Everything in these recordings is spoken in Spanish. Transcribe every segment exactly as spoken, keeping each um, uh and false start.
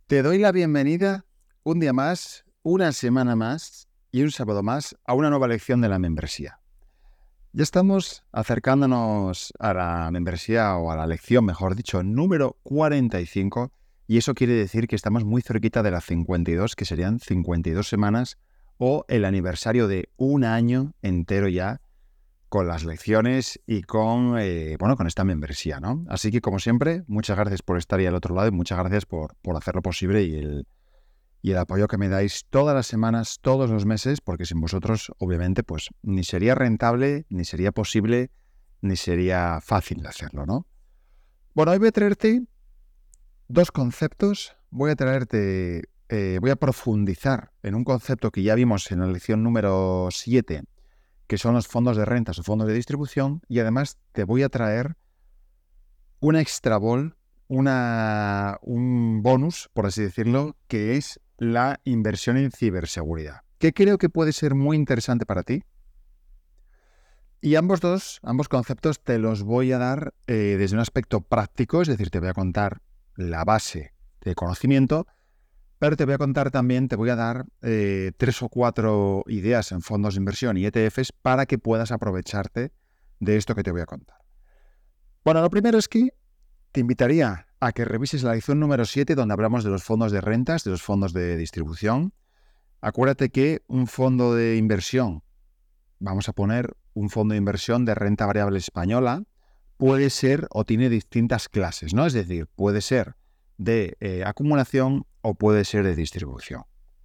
Te doy la bienvenida un día más, una semana más y un sábado más a una nueva lección de la membresía. Ya estamos acercándonos a la membresía o a la lección, mejor dicho, número cuarenta y cinco, y eso quiere decir que estamos muy cerquita de la cincuenta y dos, que serían cincuenta y dos semanas o el aniversario de un año entero ya con las lecciones y con, eh, bueno, con esta membresía, ¿no? Así que, como siempre, muchas gracias por estar ahí al otro lado y muchas gracias por, por hacerlo posible y el, y el apoyo que me dais todas las semanas, todos los meses, porque sin vosotros, obviamente, pues ni sería rentable, ni sería posible, ni sería fácil de hacerlo, ¿no? Bueno, hoy voy a traerte dos conceptos. Voy a traerte, eh, voy a profundizar en un concepto que ya vimos en la lección número siete, que son los fondos de rentas o fondos de distribución, y además te voy a traer una extra ball, una, un bonus, por así decirlo, que es la inversión en ciberseguridad, que creo que puede ser muy interesante para ti. Y ambos dos, ambos conceptos te los voy a dar eh, desde un aspecto práctico, es decir, te voy a contar la base de conocimiento, pero te voy a contar también, te voy a dar eh, tres o cuatro ideas en fondos de inversión y E T Fs para que puedas aprovecharte de esto que te voy a contar. Bueno, lo primero es que te invitaría a que revises la lección número siete, donde hablamos de los fondos de rentas, de los fondos de distribución. Acuérdate que un fondo de inversión, vamos a poner un fondo de inversión de renta variable española, puede ser o tiene distintas clases, ¿no? Es decir, puede ser de eh, acumulación o puede ser de distribución.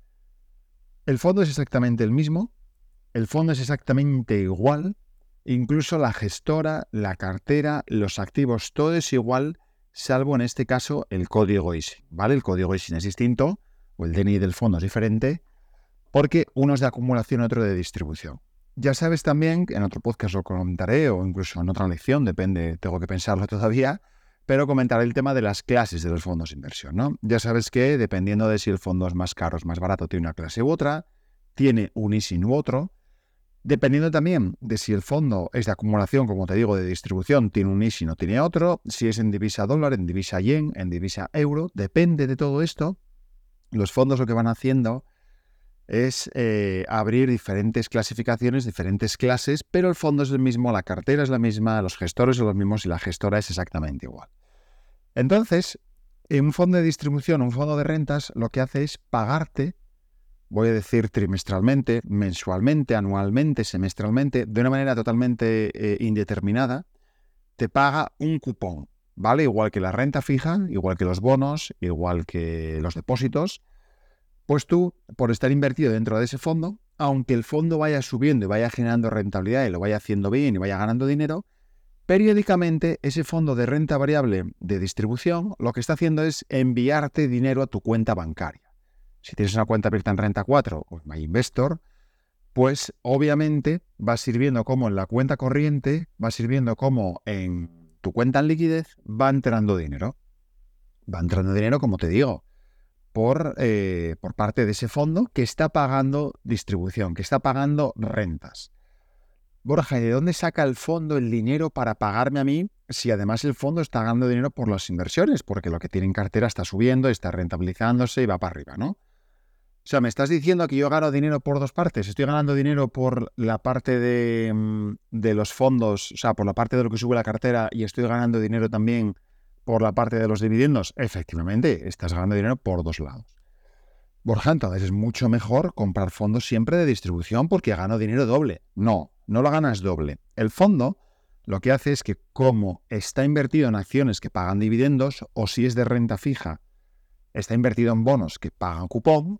El fondo es exactamente el mismo, el fondo es exactamente igual, incluso la gestora, la cartera, los activos, todo es igual, salvo en este caso el código I S I N, ¿vale? El código I S I N es distinto, o el D N I del fondo es diferente, porque uno es de acumulación y otro de distribución. Ya sabes también, en otro podcast lo comentaré, o incluso en otra lección, depende, tengo que pensarlo todavía, pero comentaré el tema de las clases de los fondos de inversión, ¿no? Ya sabes que, dependiendo de si el fondo es más caro o más barato, tiene una clase u otra, tiene un I S I N u otro. Dependiendo también de si el fondo es de acumulación, como te digo, de distribución, tiene un I S I N o tiene otro, si es en divisa dólar, en divisa yen, en divisa euro, depende de todo esto. Los fondos lo que van haciendo es eh, abrir diferentes clasificaciones, diferentes clases, pero el fondo es el mismo, la cartera es la misma, los gestores son los mismos y la gestora es exactamente igual. Entonces, en un fondo de distribución, un fondo de rentas, lo que hace es pagarte, voy a decir trimestralmente, mensualmente, anualmente, semestralmente, de una manera totalmente eh, indeterminada, te paga un cupón, ¿vale? Igual que la renta fija, igual que los bonos, igual que los depósitos, pues tú, por estar invertido dentro de ese fondo, aunque el fondo vaya subiendo y vaya generando rentabilidad y lo vaya haciendo bien y vaya ganando dinero, periódicamente ese fondo de renta variable de distribución lo que está haciendo es enviarte dinero a tu cuenta bancaria. Si tienes una cuenta abierta en Renta cuatro o en MyInvestor, pues obviamente va sirviendo como en la cuenta corriente, va sirviendo como en tu cuenta en liquidez, va entrando dinero. Va entrando dinero, como te digo, por, eh, por parte de ese fondo que está pagando distribución, que está pagando rentas. Borja, ¿y de dónde saca el fondo el dinero para pagarme a mí si además el fondo está ganando dinero por las inversiones? Porque lo que tiene en cartera está subiendo, está rentabilizándose y va para arriba, ¿no? O sea, me estás diciendo que yo gano dinero por dos partes. Estoy ganando dinero por la parte de, de los fondos, o sea, por la parte de lo que sube la cartera, y estoy ganando dinero también por la parte de los dividendos. Efectivamente, estás ganando dinero por dos lados. Borja, entonces es mucho mejor comprar fondos siempre de distribución porque gano dinero doble. No, no lo ganas doble. El fondo lo que hace es que, como está invertido en acciones que pagan dividendos, o si es de renta fija, está invertido en bonos que pagan cupón,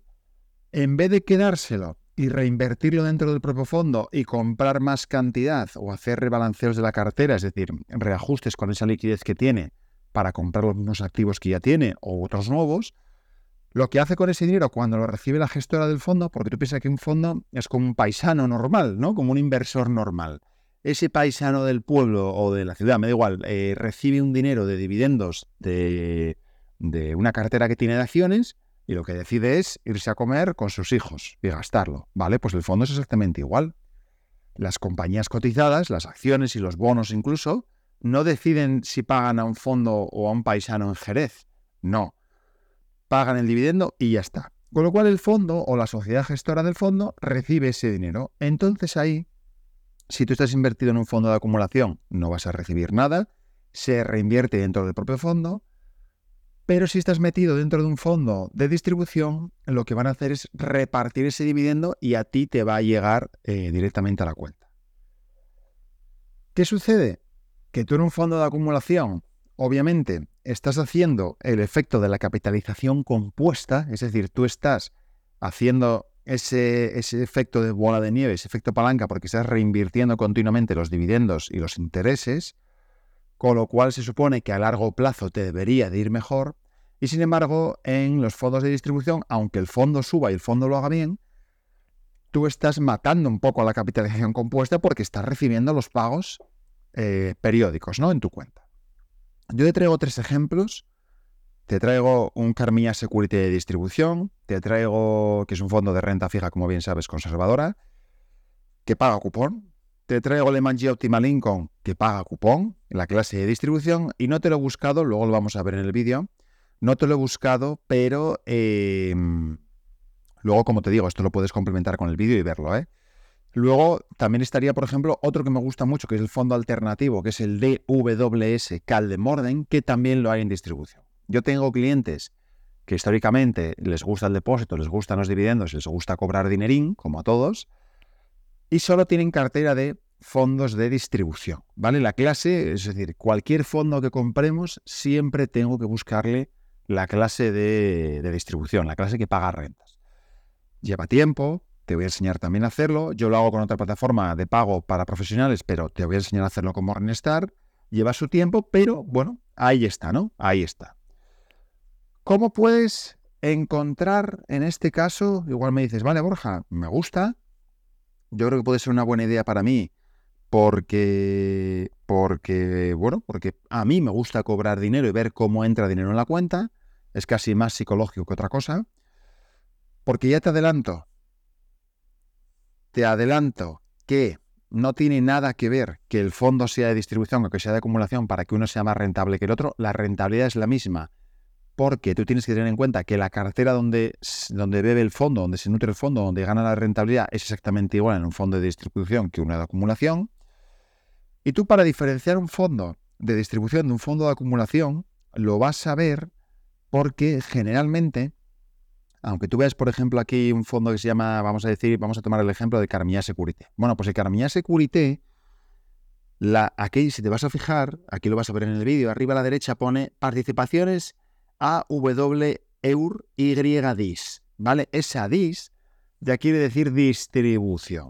en vez de quedárselo y reinvertirlo dentro del propio fondo y comprar más cantidad o hacer rebalanceos de la cartera, es decir, reajustes con esa liquidez que tiene para comprar los mismos activos que ya tiene o otros nuevos, lo que hace con ese dinero cuando lo recibe la gestora del fondo, porque tú piensas que un fondo es como un paisano normal, ¿no? Como un inversor normal. Ese paisano del pueblo o de la ciudad, me da igual, eh, recibe un dinero de dividendos de, de una cartera que tiene de acciones, y lo que decide es irse a comer con sus hijos y gastarlo, ¿vale? Pues el fondo es exactamente igual. Las compañías cotizadas, las acciones y los bonos incluso, no deciden si pagan a un fondo o a un paisano en Jerez. No. pagan el dividendo y ya está. Con lo cual el fondo o la sociedad gestora del fondo recibe ese dinero. Entonces ahí, si tú estás invertido en un fondo de acumulación, no vas a recibir nada, se reinvierte dentro del propio fondo, pero si estás metido dentro de un fondo de distribución, lo que van a hacer es repartir ese dividendo y a ti te va a llegar eh, directamente a la cuenta. ¿Qué sucede? Que tú en un fondo de acumulación, obviamente, estás haciendo el efecto de la capitalización compuesta, es decir, tú estás haciendo ese, ese efecto de bola de nieve, ese efecto palanca, porque estás reinvirtiendo continuamente los dividendos y los intereses, con lo cual se supone que a largo plazo te debería de ir mejor, y sin embargo, en los fondos de distribución, aunque el fondo suba y el fondo lo haga bien, tú estás matando un poco a la capitalización compuesta porque estás recibiendo los pagos eh, periódicos, ¿no?, en tu cuenta. Yo te traigo tres ejemplos. Te traigo un Carmignac Security de distribución, te traigo, que es un fondo de renta fija, como bien sabes, conservadora, que paga cupón. Te traigo el M and G Optimal Income, que paga cupón en la clase de distribución, y no te lo he buscado, luego lo vamos a ver en el vídeo. No te lo he buscado, pero eh, luego, como te digo, esto lo puedes complementar con el vídeo y verlo, ¿eh? Luego también estaría, por ejemplo, otro que me gusta mucho, que es el fondo alternativo, que es el D W S Caldemorden, que también lo hay en distribución. Yo tengo clientes que históricamente les gusta el depósito, les gustan los dividendos, les gusta cobrar dinerín, como a todos, y solo tienen cartera de fondos de distribución, ¿vale? La clase, es decir, cualquier fondo que compremos, siempre tengo que buscarle la clase de, de distribución, la clase que paga rentas. Lleva tiempo, te voy a enseñar también a hacerlo. Yo lo hago con otra plataforma de pago para profesionales, pero te voy a enseñar a hacerlo con Morningstar. Lleva su tiempo, pero bueno, ahí está, ¿no? Ahí está. ¿Cómo puedes encontrar, en este caso, igual me dices, vale, Borja, me gusta, yo creo que puede ser una buena idea para mí, porque, porque, bueno, porque a mí me gusta cobrar dinero y ver cómo entra dinero en la cuenta, es casi más psicológico que otra cosa, porque ya te adelanto, te adelanto que no tiene nada que ver que el fondo sea de distribución o que sea de acumulación para que uno sea más rentable que el otro, la rentabilidad es la misma. Porque tú tienes que tener en cuenta que la cartera donde, donde bebe el fondo, donde se nutre el fondo, donde gana la rentabilidad, es exactamente igual en un fondo de distribución que una de acumulación. Y tú, para diferenciar un fondo de distribución de un fondo de acumulación, lo vas a ver porque generalmente, aunque tú veas, por ejemplo, aquí un fondo que se llama, vamos a decir, vamos a tomar el ejemplo de Carmignac Security. Bueno, pues el Carmignac Security, la, aquí, si te vas a fijar, aquí lo vas a ver en el vídeo, arriba a la derecha pone participaciones A W E U R Y D I S, ¿vale? Esa D I S ya quiere decir distribución.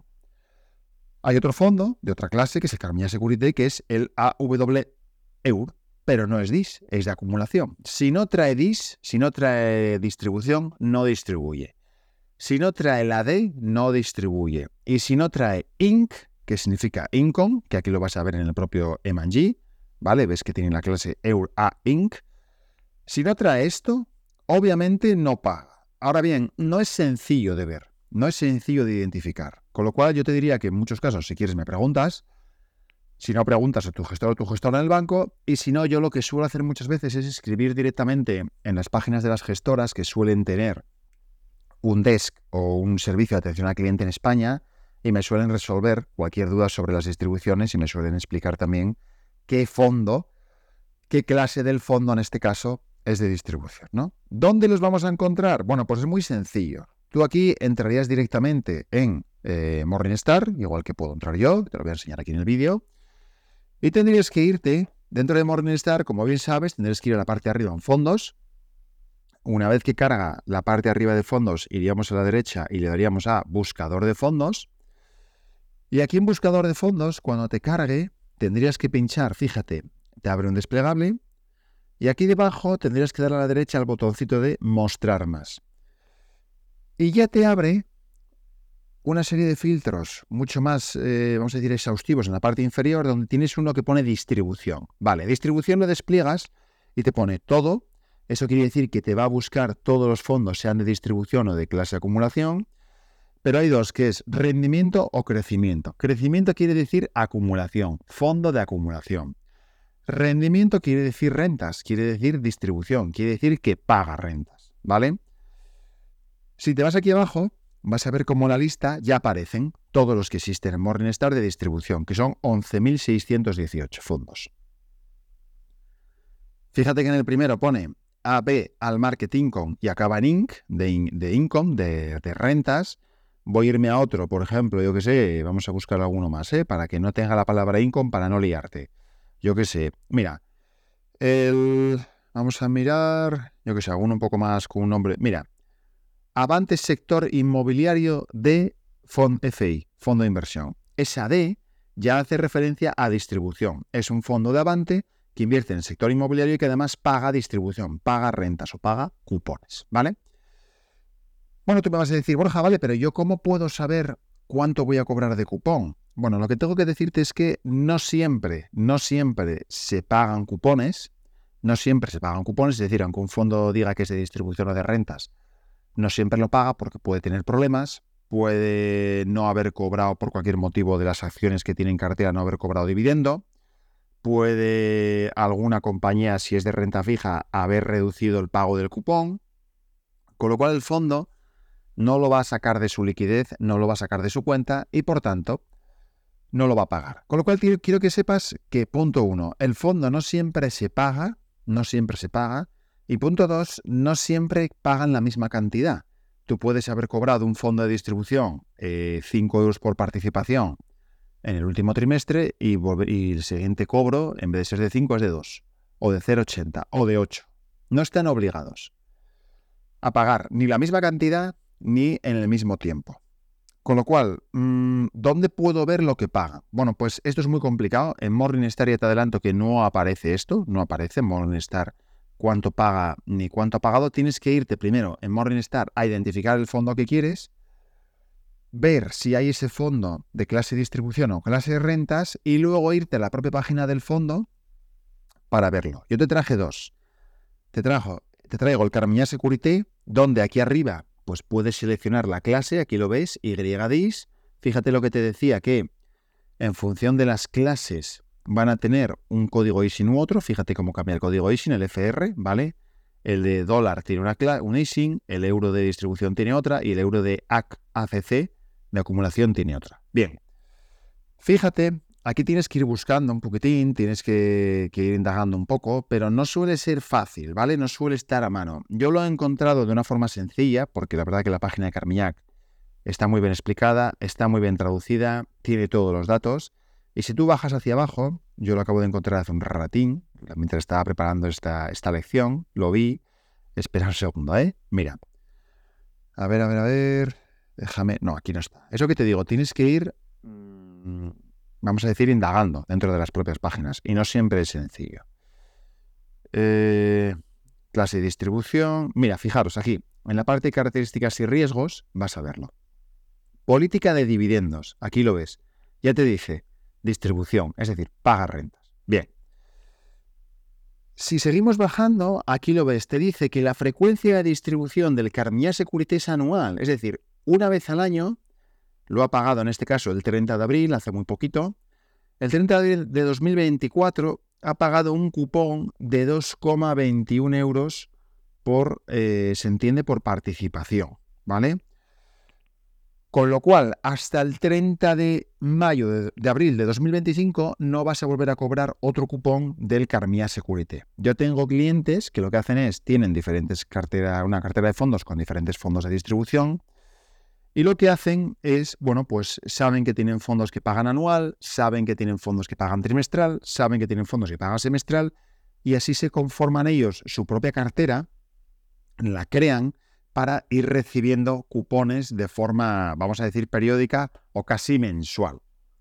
Hay otro fondo de otra clase que es el Carmignac Security, que es el A W E U R, pero no es D I S, es de acumulación. Si no trae D I S, si no trae distribución, no distribuye. Si no trae la D, no distribuye. Y si no trae Inc, que significa Income, que aquí lo vas a ver en el propio M and G, ¿vale? Ves que tiene la clase E U R A Inc. Si no trae esto, obviamente no paga. Ahora bien, no es sencillo de ver, no es sencillo de identificar. Con lo cual yo te diría que en muchos casos, si quieres, me preguntas. Si no, preguntas a tu gestor o tu gestora en el banco. Y si no, yo lo que suelo hacer muchas veces es escribir directamente en las páginas de las gestoras que suelen tener un desk o un servicio de atención al cliente en España y me suelen resolver cualquier duda sobre las distribuciones y me suelen explicar también qué fondo, qué clase del fondo en este caso es de distribución, ¿no? ¿Dónde los vamos a encontrar? Bueno, pues es muy sencillo. Tú aquí entrarías directamente en eh, Morningstar, igual que puedo entrar yo, te lo voy a enseñar aquí en el vídeo, y tendrías que irte dentro de Morningstar, como bien sabes, tendrías que ir a la parte de arriba en fondos. Una vez que carga la parte de arriba de fondos, iríamos a la derecha y le daríamos a buscador de fondos. Y aquí en buscador de fondos, cuando te cargue, tendrías que pinchar, fíjate, te abre un desplegable. Y aquí debajo tendrías que dar a la derecha al botoncito de mostrar más. Y ya te abre una serie de filtros mucho más, eh, vamos a decir, exhaustivos en la parte inferior, donde tienes uno que pone distribución. Vale, distribución lo despliegas y te pone todo. Eso quiere decir que te va a buscar todos los fondos, sean de distribución o de clase de acumulación. Pero hay dos, que es rendimiento o crecimiento. Crecimiento quiere decir acumulación, fondo de acumulación. Rendimiento quiere decir rentas, quiere decir distribución, quiere decir que paga rentas, ¿vale? Si te vas aquí abajo, vas a ver cómo en la lista ya aparecen todos los que existen en Morningstar de distribución, que son once mil seiscientos dieciocho fondos. Fíjate que en el primero pone A B al Market Income y acaba en Inc, de, in, de Income, de, de rentas. Voy a irme a otro, por ejemplo, yo que sé, vamos a buscar alguno más, ¿eh? Para que no tenga la palabra Income, para no liarte. Yo que sé, mira, el, vamos a mirar, yo que sé, alguno un poco más con un nombre. Mira, Avante Sector Inmobiliario de Fond F I, Fondo de Inversión. Esa D ya hace referencia a distribución. Es un fondo de Avante que invierte en el sector inmobiliario y que además paga distribución, paga rentas o paga cupones, ¿vale? Bueno, tú me vas a decir, Borja, vale, pero ¿yo cómo puedo saber cuánto voy a cobrar de cupón? Bueno, lo que tengo que decirte es que no siempre, no siempre se pagan cupones, no siempre se pagan cupones, es decir, aunque un fondo diga que es de distribución o de rentas, no siempre lo paga porque puede tener problemas, puede no haber cobrado por cualquier motivo de las acciones que tiene en cartera, no haber cobrado dividendo, puede alguna compañía, si es de renta fija, haber reducido el pago del cupón, con lo cual el fondo no lo va a sacar de su liquidez, no lo va a sacar de su cuenta y, por tanto, no lo va a pagar. Con lo cual quiero que sepas que, punto uno, el fondo no siempre se paga, no siempre se paga, y punto dos, no siempre pagan la misma cantidad. Tú puedes haber cobrado un fondo de distribución eh, cinco euros por participación en el último trimestre y, volver, y el siguiente cobro, en vez de ser de cinco, es de dos, o de cero coma ochenta, o de ocho. No están obligados a pagar ni la misma cantidad ni en el mismo tiempo. Con lo cual, mmm, ¿dónde puedo ver lo que pagan? Bueno, pues esto es muy complicado. En Morningstar ya te adelanto que no aparece esto, no aparece en Morningstar cuánto paga ni cuánto ha pagado. Tienes que irte primero en Morningstar a identificar el fondo que quieres, ver si hay ese fondo de clase de distribución o clase de rentas y luego irte a la propia página del fondo para verlo. Yo te traje dos. Te, trajo, te traigo el Carmignac Securité, donde aquí arriba pues puedes seleccionar la clase, aquí lo ves, Y D I S. Fíjate lo que te decía, que en función de las clases van a tener un código I S I N u otro. Fíjate cómo cambia el código I S I N, el F R, ¿vale? El de dólar tiene una un I S I N, el euro de distribución tiene otra y el euro de A C C de acumulación tiene otra. Bien, fíjate, aquí tienes que ir buscando un poquitín, tienes que, que ir indagando un poco, pero no suele ser fácil, ¿vale? No suele estar a mano. Yo lo he encontrado de una forma sencilla, porque la verdad que la página de Carmignac está muy bien explicada, está muy bien traducida, tiene todos los datos. Y si tú bajas hacia abajo, yo lo acabo de encontrar hace un ratín, mientras estaba preparando esta, esta lección, lo vi. Espera un segundo, ¿eh? Mira. A ver, a ver, a ver. Déjame. No, aquí no está. Eso que te digo, tienes que ir, mmm, vamos a decir, indagando dentro de las propias páginas. Y no siempre es sencillo. Eh, clase de distribución. Mira, fijaros aquí. En la parte de características y riesgos, vas a verlo. Política de dividendos. Aquí lo ves. Ya te dice distribución, es decir, paga rentas. Bien. Si seguimos bajando, aquí lo ves, te dice que la frecuencia de distribución del Carmignac Securité es anual, es decir, una vez al año, lo ha pagado en este caso el treinta de abril, hace muy poquito, el treinta de abril de dos mil veinticuatro ha pagado un cupón de dos coma veintiún euros por, eh, se entiende, por participación, ¿vale? Con lo cual, hasta el treinta de mayo de, de abril de dos mil veinticinco no vas a volver a cobrar otro cupón del Carmignac Securité. Yo tengo clientes que lo que hacen es, tienen diferentes cartera, una cartera de fondos con diferentes fondos de distribución y lo que hacen es, bueno, pues saben que tienen fondos que pagan anual, saben que tienen fondos que pagan trimestral, saben que tienen fondos que pagan semestral y así se conforman ellos su propia cartera, la crean para ir recibiendo cupones de forma, vamos a decir, periódica o casi mensual.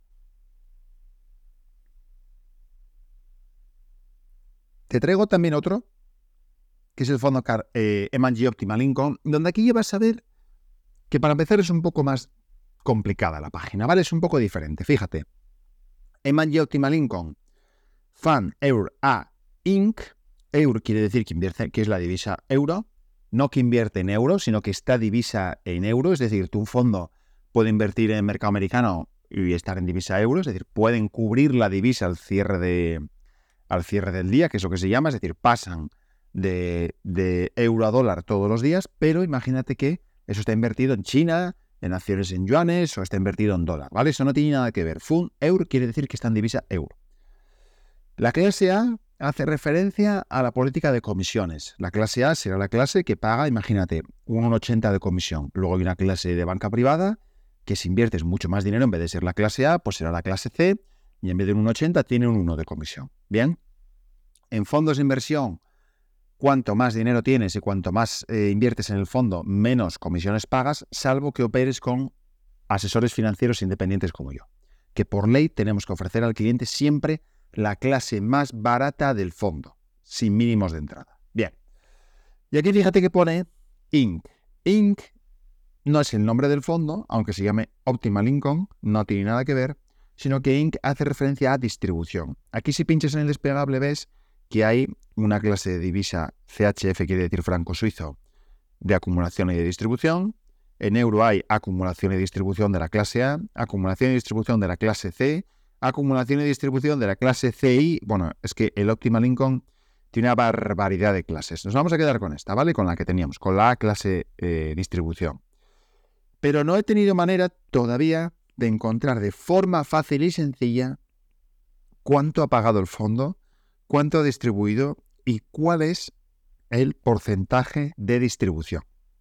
Te traigo también otro, que es el fondo eh, M and G Optimal Income, donde aquí ya vas a ver que para empezar es un poco más complicada la página, ¿vale? Es un poco diferente, fíjate. M and G Optimal Income, Fund Eur A Incorporated. Eur quiere decir que invierte, que es la divisa euro. No que invierte en euros, sino que está divisa en euros, es decir, tu fondo puede invertir en mercado americano y estar en divisa euro, es decir, pueden cubrir la divisa al cierre, de, al cierre del día, que es lo que se llama, es decir, pasan de, de euro a dólar todos los días, pero imagínate que eso está invertido en China, en acciones en yuanes o está invertido en dólar, ¿vale? Eso no tiene nada que ver. Fund euro quiere decir que está en divisa euro. La clase A hace referencia a la política de comisiones. La clase A será la clase que paga, imagínate, un uno coma ochenta de comisión. Luego hay una clase de banca privada que si inviertes mucho más dinero, en vez de ser la clase A, pues será la clase C y en vez de un uno coma ochenta tiene un uno de comisión. Bien. En fondos de inversión, cuanto más dinero tienes y cuanto más eh, inviertes en el fondo, menos comisiones pagas, salvo que operes con asesores financieros independientes como yo. Que por ley tenemos que ofrecer al cliente siempre la clase más barata del fondo, sin mínimos de entrada. Bien. Y aquí fíjate que pone I N C. I N C no es el nombre del fondo, aunque se llame Optimal Income, no tiene nada que ver, sino que I N C hace referencia a distribución. Aquí si pinchas en el desplegable ves que hay una clase de divisa C H F, quiere decir franco suizo, de acumulación y de distribución. En euro hay acumulación y distribución de la clase A, acumulación y distribución de la clase C, acumulación y distribución de la clase C I. Bueno, es que el Optimal Income tiene una barbaridad de clases. Nos vamos a quedar con esta, ¿vale? Con la que teníamos, con la clase eh, distribución. Pero no he tenido manera todavía de encontrar de forma fácil y sencilla cuánto ha pagado el fondo, cuánto ha distribuido y cuál es el porcentaje de distribución.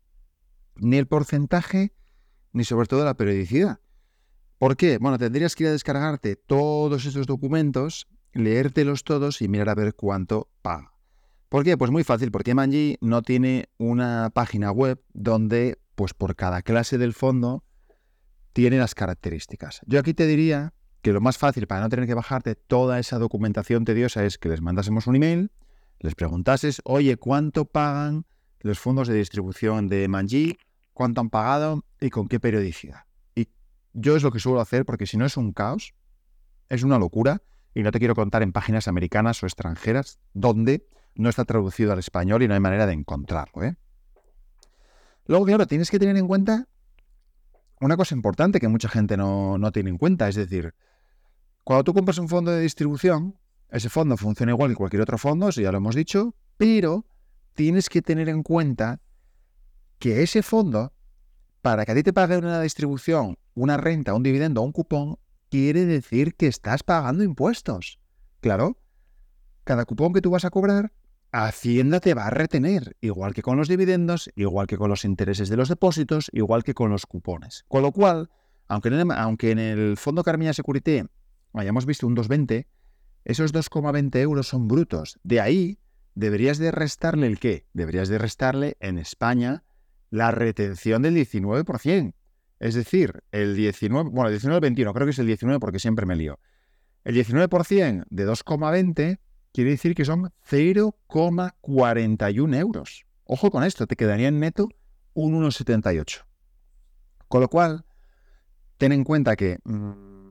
Ni el porcentaje, ni sobre todo la periodicidad. ¿Por qué? Bueno, tendrías que ir a descargarte todos esos documentos, leértelos todos y mirar a ver cuánto paga. ¿Por qué? Pues muy fácil, porque Manji no tiene una página web donde, pues por cada clase del fondo, tiene las características. Yo aquí te diría que lo más fácil para no tener que bajarte toda esa documentación tediosa es que les mandásemos un email, les preguntases, oye, ¿cuánto pagan los fondos de distribución de Manji? ¿Cuánto han pagado y con qué periodicidad? Y yo es lo que suelo hacer porque si no es un caos, es una locura y no te quiero contar en páginas americanas o extranjeras donde no está traducido al español y no hay manera de encontrarlo, ¿eh? Luego, claro, tienes que tener en cuenta una cosa importante que mucha gente no, no tiene en cuenta, es decir, cuando tú compras un fondo de distribución, ese fondo funciona igual que cualquier otro fondo, eso ya lo hemos dicho, pero tienes que tener en cuenta que ese fondo, para que a ti te pague una distribución, una renta, un dividendo o un cupón, quiere decir que estás pagando impuestos. Claro, cada cupón que tú vas a cobrar, Hacienda te va a retener, igual que con los dividendos, igual que con los intereses de los depósitos, igual que con los cupones. Con lo cual, aunque en el, aunque en el Fondo Carmina Securité hayamos visto un dos coma veinte, esos dos coma veinte euros son brutos. De ahí deberías de restarle el qué? Deberías de restarle en España la retención del diecinueve por ciento. Es decir, el diecinueve, bueno, el diecinueve veintiuno, creo que es el diecinueve porque siempre me lío. El diecinueve por ciento de dos coma veinte quiere decir que son cero coma cuarenta y uno euros. Ojo con esto, te quedaría en neto un uno coma setenta y ocho. Con lo cual, ten en cuenta que mmm,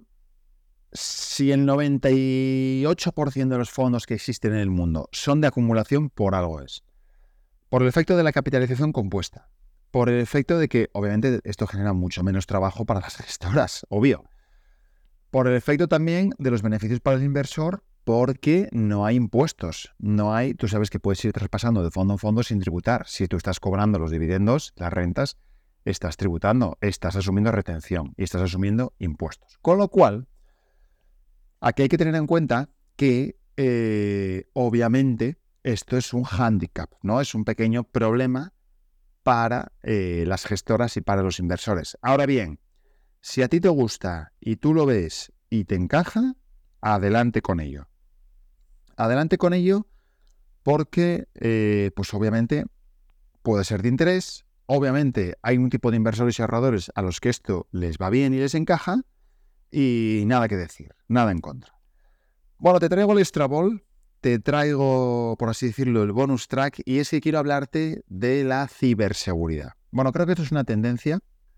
si el noventa y ocho por ciento de los fondos que existen en el mundo son de acumulación, por algo es. Por el efecto de la capitalización compuesta. Por el efecto de que, obviamente, esto genera mucho menos trabajo para las gestoras, obvio. Por el efecto también de los beneficios para el inversor, porque no hay impuestos. No hay, tú sabes que puedes ir traspasando de fondo en fondo sin tributar. Si tú estás cobrando los dividendos, las rentas, estás tributando, estás asumiendo retención y estás asumiendo impuestos. Con lo cual, aquí hay que tener en cuenta que, eh, obviamente, esto es un hándicap, ¿no? Es un pequeño problema para eh, las gestoras y para los inversores. Ahora bien, si a ti te gusta y tú lo ves y te encaja, adelante con ello. Adelante con ello porque, eh, pues obviamente, puede ser de interés. Obviamente, hay un tipo de inversores y ahorradores a los que esto les va bien y les encaja y nada que decir, nada en contra. Bueno, te traigo el Extra Ball, te traigo, por así decirlo, el bonus track y es que quiero hablarte de la ciberseguridad. Bueno, creo que esto es una tendencia.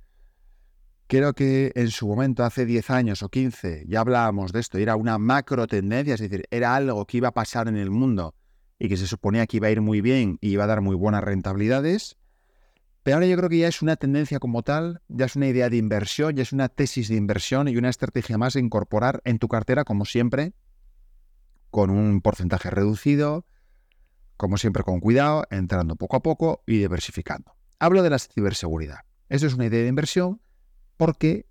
Creo que en su momento, hace diez años o quince, ya hablábamos de esto, y era una macro tendencia, es decir, era algo que iba a pasar en el mundo y que se suponía que iba a ir muy bien y iba a dar muy buenas rentabilidades. Pero ahora yo creo que ya es una tendencia como tal, ya es una idea de inversión, ya es una tesis de inversión y una estrategia más de incorporar en tu cartera, como siempre, con un porcentaje reducido, como siempre con cuidado, entrando poco a poco y diversificando. Hablo de la ciberseguridad. Eso es una idea de inversión porque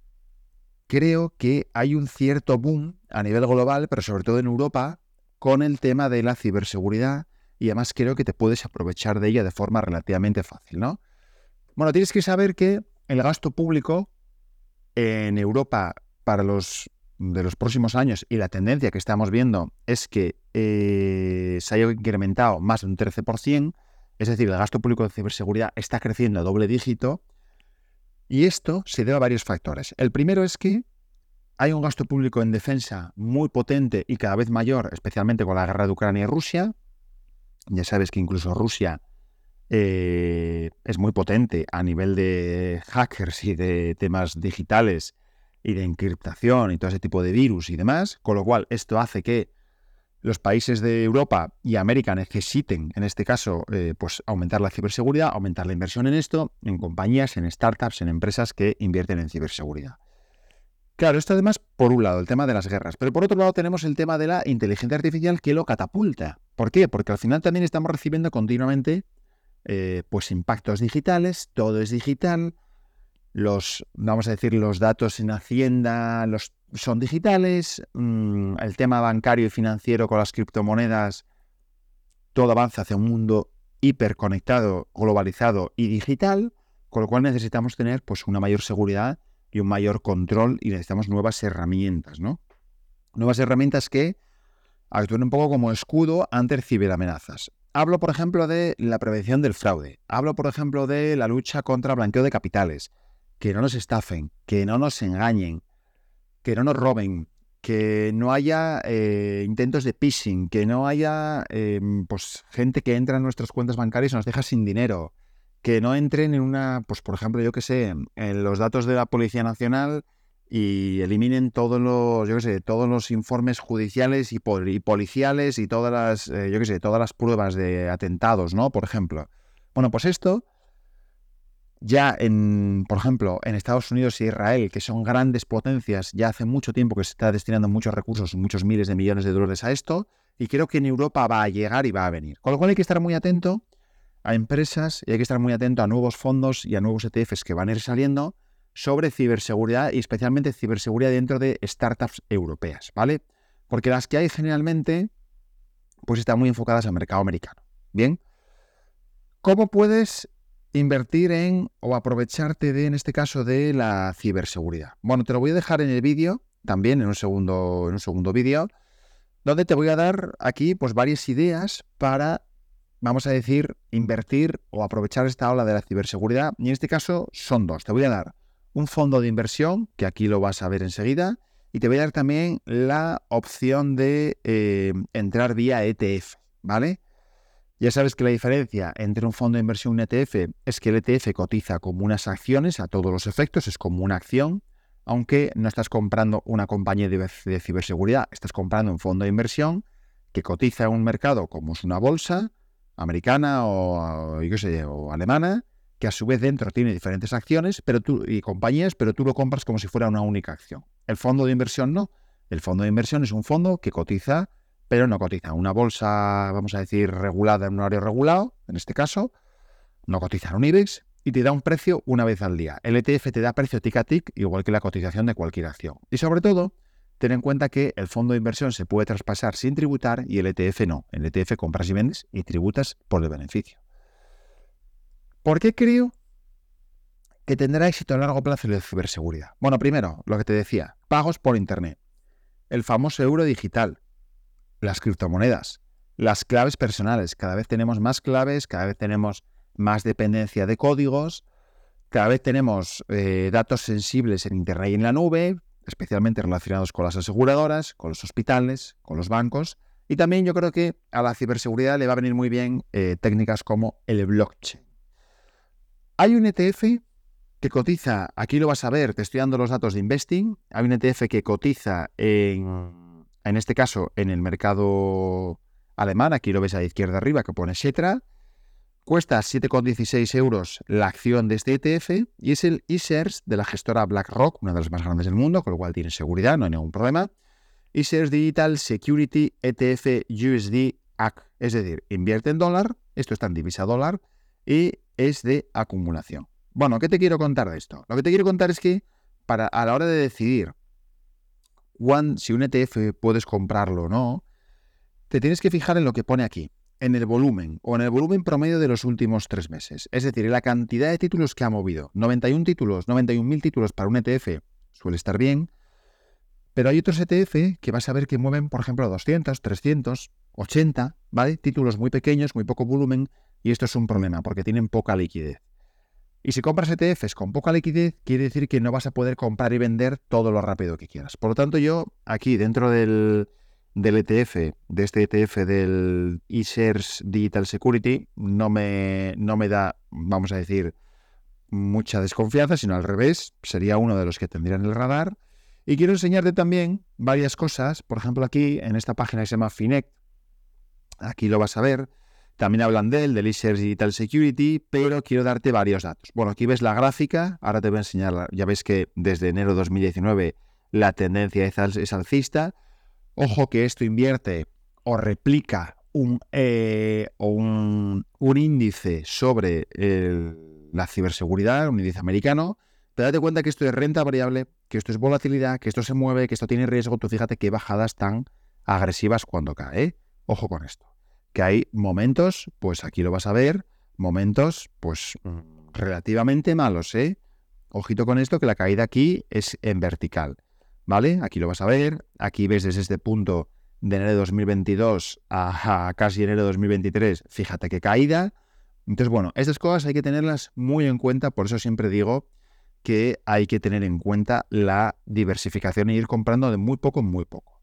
creo que hay un cierto boom a nivel global, pero sobre todo en Europa, con el tema de la ciberseguridad, y además creo que te puedes aprovechar de ella de forma relativamente fácil, ¿no? Bueno, tienes que saber que el gasto público en Europa para los de los próximos años, y la tendencia que estamos viendo es que eh, se haya incrementado más de un trece por ciento, es decir, el gasto público de ciberseguridad está creciendo a doble dígito, y esto se debe a varios factores. El primero es que hay un gasto público en defensa muy potente y cada vez mayor, especialmente con la guerra de Ucrania y Rusia. Ya sabes que incluso Rusia eh, es muy potente a nivel de hackers y de temas digitales y de encriptación y todo ese tipo de virus y demás, con lo cual esto hace que los países de Europa y América necesiten, en este caso, eh, pues aumentar la ciberseguridad, aumentar la inversión en esto, en compañías, en startups, en empresas que invierten en ciberseguridad. Claro, esto además, por un lado, el tema de las guerras, pero por otro lado tenemos el tema de la inteligencia artificial que lo catapulta. ¿Por qué? Porque al final también estamos recibiendo continuamente eh, pues impactos digitales, todo es digital, los, vamos a decir, los datos en Hacienda los, son digitales, mmm, el tema bancario y financiero con las criptomonedas, todo avanza hacia un mundo hiperconectado, globalizado y digital, con lo cual necesitamos tener pues una mayor seguridad y un mayor control y necesitamos nuevas herramientas, ¿no? Nuevas herramientas que actúen un poco como escudo ante ciberamenazas. Hablo, por ejemplo, de la prevención del fraude. Hablo, por ejemplo, de la lucha contra blanqueo de capitales. Que no nos estafen, que no nos engañen, que no nos roben, que no haya eh, intentos de phishing, que no haya eh, pues, gente que entra en nuestras cuentas bancarias y nos deja sin dinero, que no entren en una, pues por ejemplo, yo que sé, en los datos de la Policía Nacional y eliminen todos los, yo que sé, todos los informes judiciales y, pol y policiales y todas las, eh, yo que sé, todas las pruebas de atentados, ¿no? Por ejemplo. Bueno, pues esto ya en, por ejemplo, en Estados Unidos y Israel, que son grandes potencias, ya hace mucho tiempo que se está destinando muchos recursos, muchos miles de millones de dólares a esto, y creo que en Europa va a llegar y va a venir. Con lo cual hay que estar muy atento a empresas y hay que estar muy atento a nuevos fondos y a nuevos E T Fs que van a ir saliendo sobre ciberseguridad y especialmente ciberseguridad dentro de startups europeas, ¿vale? Porque las que hay generalmente pues están muy enfocadas al mercado americano. Bien, ¿cómo puedes invertir en o aprovecharte de, en este caso, de la ciberseguridad? Bueno, te lo voy a dejar en el vídeo, también en un segundo, en un segundo vídeo, donde te voy a dar aquí pues varias ideas para, vamos a decir, invertir o aprovechar esta ola de la ciberseguridad. Y en este caso son dos. Te voy a dar un fondo de inversión, que aquí lo vas a ver enseguida, y te voy a dar también la opción de eh, entrar vía E T F, ¿vale? Ya sabes que la diferencia entre un fondo de inversión y un E T F es que el E T F cotiza como unas acciones a todos los efectos, es como una acción, aunque no estás comprando una compañía de, de ciberseguridad, estás comprando un fondo de inversión que cotiza en un mercado como es una bolsa americana o, yo qué sé, o alemana, que a su vez dentro tiene diferentes acciones pero tú, y compañías, pero tú lo compras como si fuera una única acción. El fondo de inversión no. El fondo de inversión es un fondo que cotiza, pero no cotiza una bolsa, vamos a decir, regulada en un horario regulado, en este caso, no cotiza en un IBEX y te da un precio una vez al día. El E T F te da precio tic a tic, igual que la cotización de cualquier acción. Y sobre todo, ten en cuenta que el fondo de inversión se puede traspasar sin tributar y el E T F no. El E T F compras y vendes y tributas por el beneficio. ¿Por qué creo que tendrá éxito a largo plazo la ciberseguridad? Bueno, primero, lo que te decía, pagos por Internet, el famoso euro digital, las criptomonedas, las claves personales. Cada vez tenemos más claves, cada vez tenemos más dependencia de códigos, cada vez tenemos eh, datos sensibles en Internet y en la nube, especialmente relacionados con las aseguradoras, con los hospitales, con los bancos. Y también yo creo que a la ciberseguridad le va a venir muy bien eh, técnicas como el blockchain. Hay un E T F que cotiza, aquí lo vas a ver, te estoy dando los datos de Investing, hay un E T F que cotiza en, en este caso en el mercado alemán, aquí lo ves a la izquierda arriba que pone Xetra, cuesta siete coma dieciséis euros la acción de este E T F y es el iShares de la gestora BlackRock, una de las más grandes del mundo, con lo cual tiene seguridad, no hay ningún problema. iShares Digital Security E T F U S D A C, es decir, invierte en dólar, esto está en divisa dólar y es de acumulación. Bueno, ¿qué te quiero contar de esto? Lo que te quiero contar es que para, a la hora de decidir cuán, si un E T F puedes comprarlo o no, te tienes que fijar en lo que pone aquí, en el volumen o en el volumen promedio de los últimos tres meses. Es decir, en la cantidad de títulos que ha movido. noventa y uno títulos, noventa y un mil títulos para un E T F suele estar bien, pero hay otros E T F que vas a ver que mueven, por ejemplo, doscientos, trescientos, ochenta, ¿vale? Títulos muy pequeños, muy poco volumen, y esto es un problema porque tienen poca liquidez. Y si compras E T Fs con poca liquidez, quiere decir que no vas a poder comprar y vender todo lo rápido que quieras. Por lo tanto, yo aquí dentro del, del E T F, de este E T F del eShares Digital Security, no me, no me da, vamos a decir, mucha desconfianza, sino al revés, sería uno de los que tendría en el radar. Y quiero enseñarte también varias cosas. Por ejemplo, aquí en esta página que se llama Finect, aquí lo vas a ver. También hablan de él, del eShares Digital Security, pero quiero darte varios datos. Bueno, aquí ves la gráfica, ahora te voy a enseñar, ya ves que desde enero de dos mil diecinueve la tendencia es, al, es alcista. Ojo que esto invierte o replica un, eh, un, un índice sobre el, la ciberseguridad, un índice americano, pero date cuenta que esto es renta variable, que esto es volatilidad, que esto se mueve, que esto tiene riesgo. Tú fíjate qué bajadas tan agresivas cuando cae, ¿eh? Ojo con esto. Que hay momentos, pues aquí lo vas a ver, momentos pues relativamente malos, ¿eh? Ojito con esto, que la caída aquí es en vertical, ¿vale? Aquí lo vas a ver, aquí ves desde este punto de enero de dos mil veintidós a, a casi enero de dos mil veintitrés, fíjate qué caída. Entonces, bueno, estas cosas hay que tenerlas muy en cuenta, por eso siempre digo que hay que tener en cuenta la diversificación e ir comprando de muy poco en muy poco.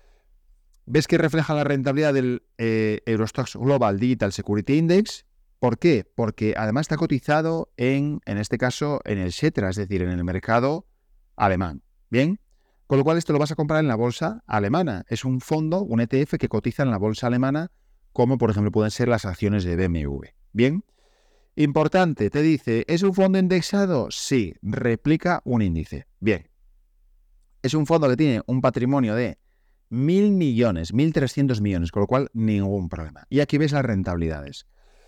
¿Ves que refleja la rentabilidad del eh, Eurostoxx Global Digital Security Index? ¿Por qué? Porque además está cotizado en, en este caso, en el Xetra, es decir, en el mercado alemán. ¿Bien? Con lo cual esto lo vas a comprar en la bolsa alemana. Es un fondo, un E T F que cotiza en la bolsa alemana, como por ejemplo pueden ser las acciones de B M W. ¿Bien? Importante, te dice, ¿es un fondo indexado? Sí, replica un índice. Bien. Es un fondo que tiene un patrimonio de mil millones, mil trescientos millones, con lo cual ningún problema. Y aquí ves las rentabilidades.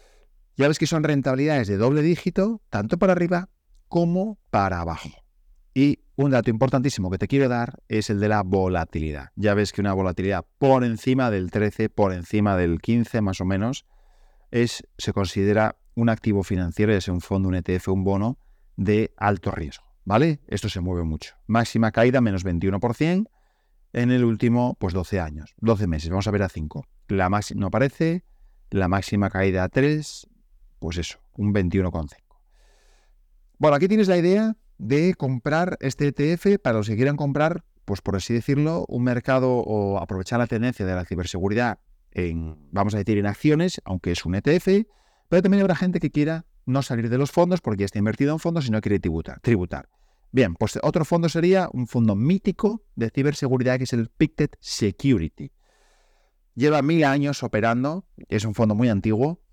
Ya ves que son rentabilidades de doble dígito, tanto para arriba como para abajo. Y un dato importantísimo que te quiero dar es el de la volatilidad. Ya ves que una volatilidad por encima del trece, por encima del quince más o menos, es, se considera un activo financiero, ya sea un fondo, un E T F, un bono de alto riesgo, ¿vale? Esto se mueve mucho. Máxima caída menos veintiuno por ciento. En el último, pues doce años, doce meses, vamos a ver a cinco. La máxima no aparece, la máxima caída a tres, pues eso, un veintiuno coma cinco. Bueno, aquí tienes la idea de comprar este E T F para los que quieran comprar, pues por así decirlo, un mercado o aprovechar la tendencia de la ciberseguridad en, vamos a decir, en acciones, aunque es un E T F, pero también habrá gente que quiera no salir de los fondos porque ya está invertido en fondos y no quiere tributar. tributar. Bien, pues otro fondo sería un fondo mítico de ciberseguridad que es el Pictet Security. Lleva mil años operando, es un fondo muy antiguo.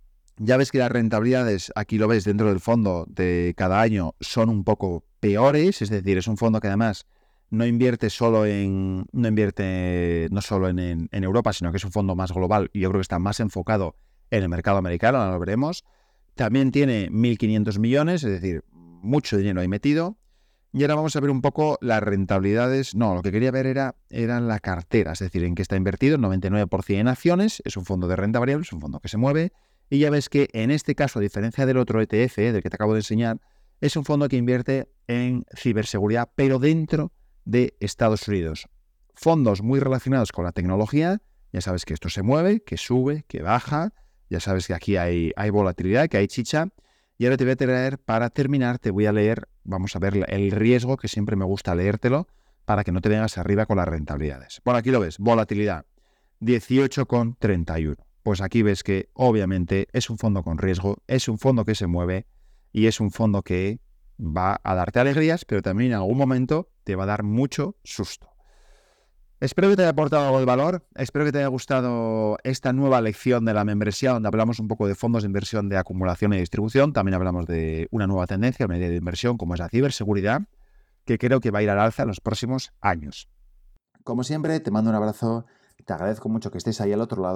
Ya ves que las rentabilidades, aquí lo ves dentro del fondo de cada año, son un poco peores, es decir, es un fondo que además no invierte solo en, no invierte no solo en, en, en Europa, sino que es un fondo más global y yo creo que está más enfocado en el mercado americano, ahora lo veremos. También tiene mil quinientos millones, es decir, mucho dinero ahí metido. Y ahora vamos a ver un poco las rentabilidades. No, lo que quería ver era, era la cartera, es decir, en qué está invertido, noventa y nueve por ciento en acciones, es un fondo de renta variable, es un fondo que se mueve. Y ya ves que en este caso, a diferencia del otro E T F, del que te acabo de enseñar, es un fondo que invierte en ciberseguridad, pero dentro de Estados Unidos. Fondos muy relacionados con la tecnología, ya sabes que esto se mueve, que sube, que baja, ya sabes que aquí hay, hay volatilidad, que hay chicha. Y ahora te voy a traer, para terminar, te voy a leer, vamos a ver el riesgo, que siempre me gusta leértelo, para que no te vengas arriba con las rentabilidades. Bueno, aquí lo ves, volatilidad, dieciocho coma treinta y uno. Pues aquí ves que obviamente es un fondo con riesgo, es un fondo que se mueve y es un fondo que va a darte alegrías, pero también en algún momento te va a dar mucho susto. Espero que te haya aportado algo de valor, espero que te haya gustado esta nueva lección de la membresía donde hablamos un poco de fondos de inversión de acumulación y distribución, también hablamos de una nueva tendencia, una idea de inversión como es la ciberseguridad, que creo que va a ir al alza en los próximos años. Como siempre, te mando un abrazo, te agradezco mucho que estés ahí al otro lado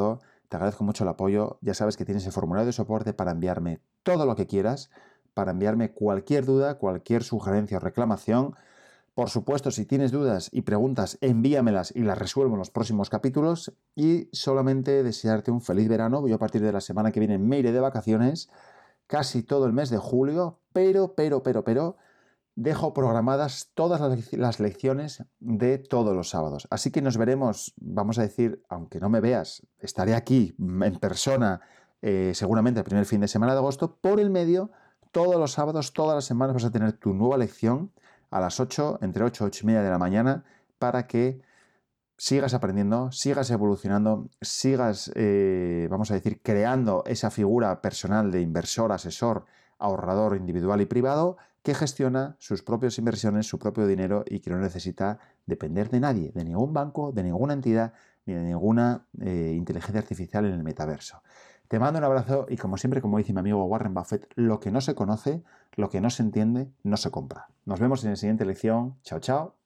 Te agradezco mucho el apoyo. Ya sabes que tienes el formulario de soporte para enviarme todo lo que quieras, para enviarme cualquier duda, cualquier sugerencia o reclamación. Por supuesto, si tienes dudas y preguntas, envíamelas y las resuelvo en los próximos capítulos. Y solamente desearte un feliz verano. Yo a partir de la semana que viene me iré de vacaciones casi todo el mes de julio, pero, pero, pero, pero, dejo programadas todas las lecciones de todos los sábados. Así que nos veremos, vamos a decir, aunque no me veas, estaré aquí en persona eh, seguramente el primer fin de semana de agosto. Por el medio, todos los sábados, todas las semanas vas a tener tu nueva lección a las ocho, entre ocho y ocho y media de la mañana, para que sigas aprendiendo, sigas evolucionando, sigas, eh, vamos a decir, creando esa figura personal de inversor, asesor, ahorrador individual y privado que gestiona sus propias inversiones, su propio dinero y que no necesita depender de nadie, de ningún banco, de ninguna entidad ni de ninguna eh, inteligencia artificial en el metaverso. Te mando un abrazo y como siempre, como dice mi amigo Warren Buffett, lo que no se conoce, lo que no se entiende, no se compra. Nos vemos en la siguiente lección. Chao, chao.